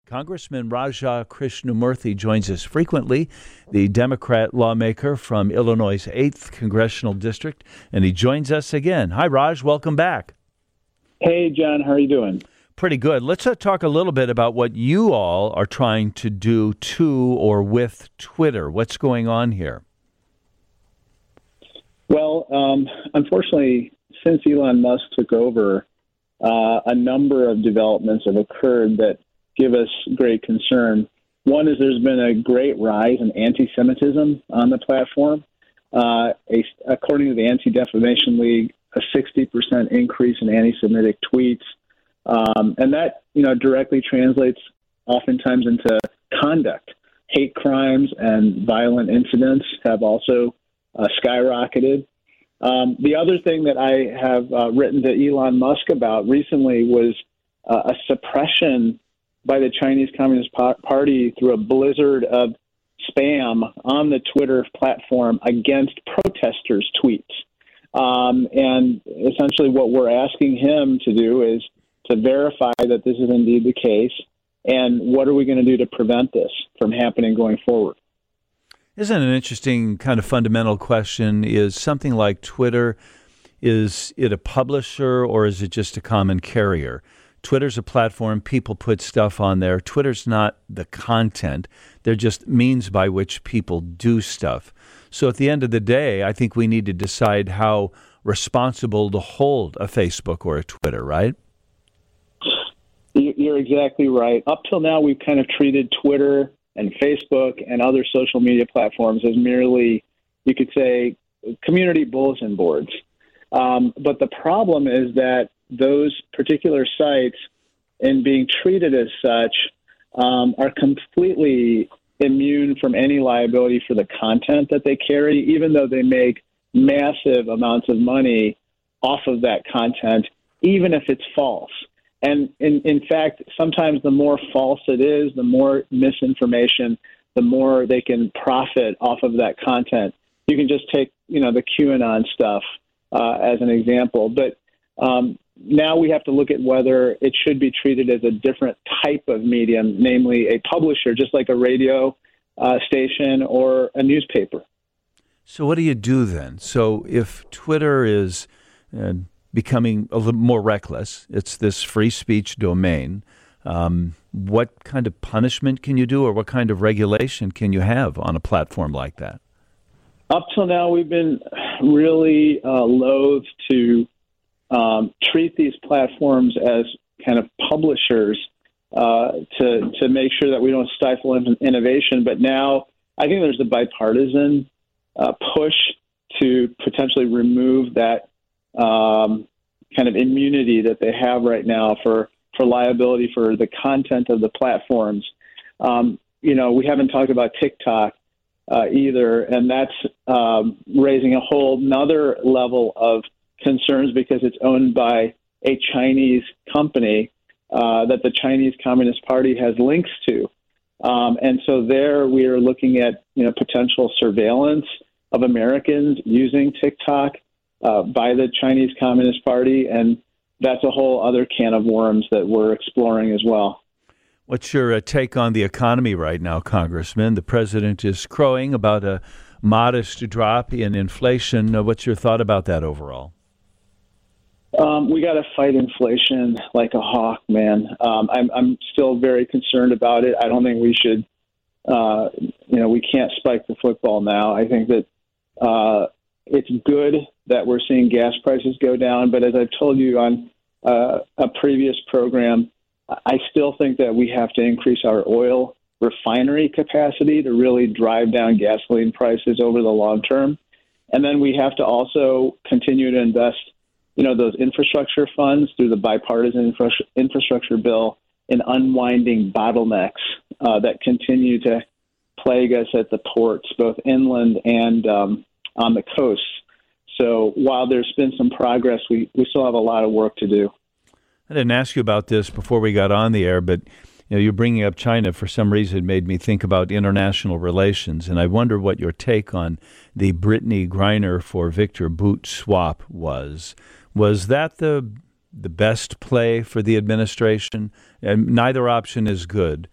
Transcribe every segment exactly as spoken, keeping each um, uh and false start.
Congressman Raja Krishnamurthy joins us frequently, the Democrat lawmaker from Illinois' eighth Congressional District, and he joins us again. Hi, Raj. Welcome back. Hey, John. How are you doing? Pretty good. Let's uh, talk a little bit about what you all are trying to do to or with Twitter. What's going on here? Well, um, unfortunately, since Elon Musk took over, uh, a number of developments have occurred that give us great concern. One is there's been a great rise in anti-Semitism on the platform. Uh, a, according to the Anti-Defamation League, a sixty percent increase in anti-Semitic tweets. Um, and that, you know, directly translates oftentimes into conduct. Hate crimes and violent incidents have also uh, skyrocketed. Um, the other thing that I have uh, written to Elon Musk about recently was uh, a suppression by the Chinese Communist Party through a blizzard of spam on the Twitter platform against protesters' tweets. Um, and essentially what we're asking him to do is to verify that this is indeed the case, and what are we going to do to prevent this from happening going forward? Isn't an interesting kind of fundamental question, is something like Twitter, is it a publisher or is it just a common carrier? Twitter's a platform, people put stuff on there. Twitter's not the content. They're just means by which people do stuff. So at the end of the day, I think we need to decide how responsible to hold a Facebook or a Twitter, right? You're exactly right. Up till now, we've kind of treated Twitter and Facebook and other social media platforms as merely, you could say, community bulletin boards. Um, but the problem is that those particular sites, in being treated as such, um, are completely immune from any liability for the content that they carry, even though they make massive amounts of money off of that content, even if it's false. And in, in fact, sometimes the more false it is, the more misinformation, the more they can profit off of that content. You can just take, you know, the QAnon stuff uh, as an example. But um, now we have to look at whether it should be treated as a different type of medium, namely a publisher, just like a radio uh, station or a newspaper. So what do you do then? So if Twitter is uh, becoming a little more reckless, it's this free speech domain, um, what kind of punishment can you do, or what kind of regulation can you have on a platform like that? Up till now, we've been really uh, loath to um, treat these platforms as kind of publishers uh, to to make sure that we don't stifle in- innovation. But now I think there's a bipartisan uh, push to potentially remove that um, kind of immunity that they have right now for, for liability for the content of the platforms. Um, you know, we haven't talked about TikTok uh, either, and that's um, raising a whole nother level of concerns because it's owned by a Chinese company uh, that the Chinese Communist Party has links to. Um, and so there we are looking at, you know, potential surveillance of Americans using TikTok uh, by the Chinese Communist Party, and that's a whole other can of worms that we're exploring as well. What's your uh, take on the economy right now, Congressman? The president is crowing about a modest drop in inflation. Uh, what's your thought about that overall? Um, we got to fight inflation like a hawk, man. Um, I'm, I'm still very concerned about it. I don't think we should, uh, you know, we can't spike the football now. I think that uh, it's good that we're seeing gas prices go down. But as I've told you on uh, a previous program, I still think that we have to increase our oil refinery capacity to really drive down gasoline prices over the long term. And then we have to also continue to invest, you know, those infrastructure funds through the bipartisan infra- infrastructure bill in unwinding bottlenecks uh, that continue to plague us at the ports, both inland and um, on the coast. So while there's been some progress, we, we still have a lot of work to do. I didn't ask you about this before we got on the air, but you know, you're bringing up China for some reason. It made me think about international relations, and I wonder what your take on the Brittany Griner for Victor Bout swap was. Was that the the best play for the administration? And neither option is good,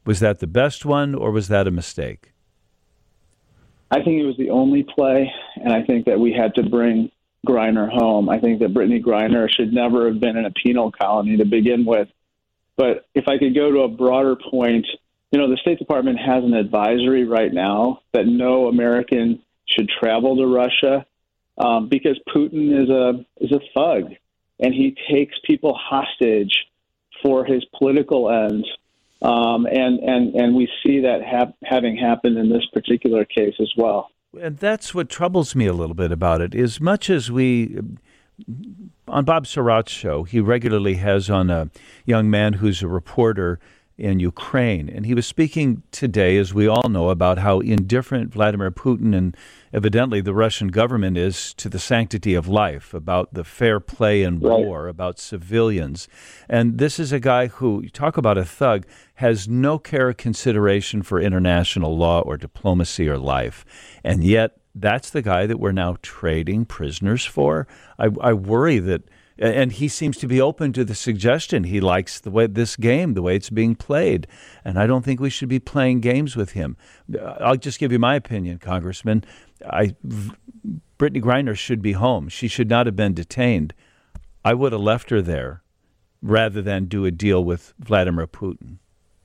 Was that the best one, or was that a mistake? I think it was the only play, and I think that we had to bring Griner home. I think that Brittany Griner should never have been in a penal colony to begin with. But if I could go to a broader point, you know, the State Department has an advisory right now that no American should travel to Russia um, because Putin is a is a thug, and he takes people hostage for his political ends. Um, and, and, and we see that hap- having happened in this particular case as well. And that's what troubles me a little bit about it. As much as we, on Bob Sirot's show, he regularly has on a young man who's a reporter in Ukraine. And he was speaking today, as we all know, about how indifferent Vladimir Putin and evidently the Russian government is to the sanctity of life, about the fair play in war, right, about civilians. And this is a guy who, you talk about a thug, has no care or consideration for international law or diplomacy or life. And yet, that's the guy that we're now trading prisoners for. I, I worry that, and he seems to be open to the suggestion. He likes the way this game, the way it's being played. And I don't think we should be playing games with him. I'll just give you my opinion, Congressman. I, Brittany Griner should be home. She should not have been detained. I would have left her there rather than do a deal with Vladimir Putin.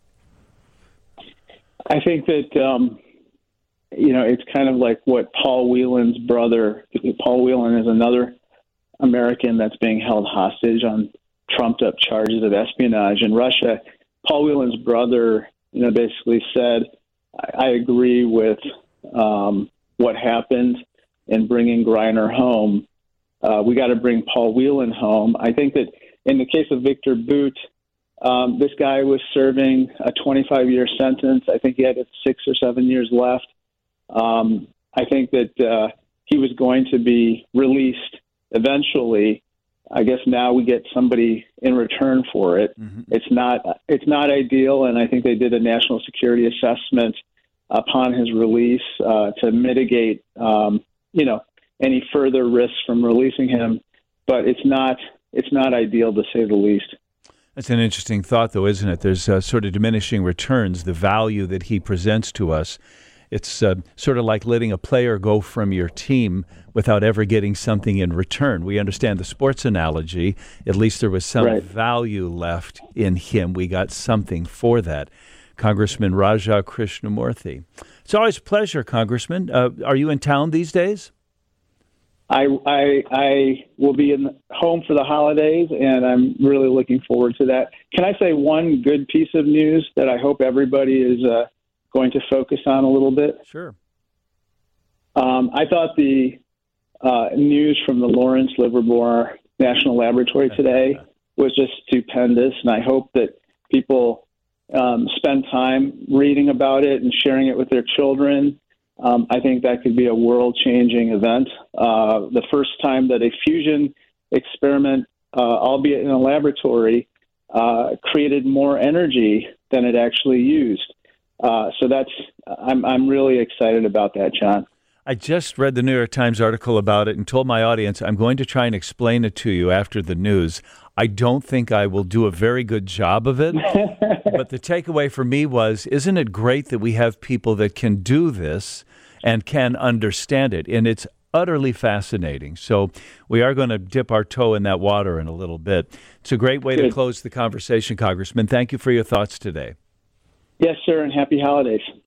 I think that, um, you know, it's kind of like what Paul Whelan's brother, Paul Whelan is another American that's being held hostage on trumped up charges of espionage in Russia. Paul Whelan's brother, you know, basically said, I, I agree with um, what happened in bringing Griner home. Uh, we got to bring Paul Whelan home. I think that in the case of Victor Bout, um, this guy was serving a twenty-five year sentence. I think he had six or seven years left. Um, I think that uh, he was going to be released eventually. I guess now we get somebody in return for it. Mm-hmm. It's not it's not ideal, and I think they did a national security assessment upon his release uh, to mitigate, um, you know, any further risks from releasing him. But it's not it's not ideal, to say the least. That's an interesting thought, though, isn't it? There's uh, sort of diminishing returns, the value that he presents to us. It's uh, sort of like letting a player go from your team without ever getting something in return. We understand the sports analogy. At least there was some right. value left in him. We got something for that. Congressman Raja Krishnamoorthi. It's always a pleasure, Congressman. Uh, are you in town these days? I, I I will be in home for the holidays, and I'm really looking forward to that. Can I say one good piece of news that I hope everybody is uh, going to focus on a little bit? Sure. Um, I thought the uh, news from the Lawrence Livermore National Laboratory today was just stupendous, and I hope that people um, spend time reading about it and sharing it with their children. Um, I think that could be a world-changing event. Uh, the first time that a fusion experiment, uh, albeit in a laboratory, uh, created more energy than it actually used. Uh, so that's I'm I'm really excited about that, John. I just read the New York Times article about it and told my audience I'm going to try and explain it to you after the news. I don't think I will do a very good job of it, but the takeaway for me was, isn't it great that we have people that can do this and can understand it? And it's utterly fascinating. So we are going to dip our toe in that water in a little bit. It's a great way Good. to close the conversation, Congressman. Thank you for your thoughts today. Yes, sir, and happy holidays.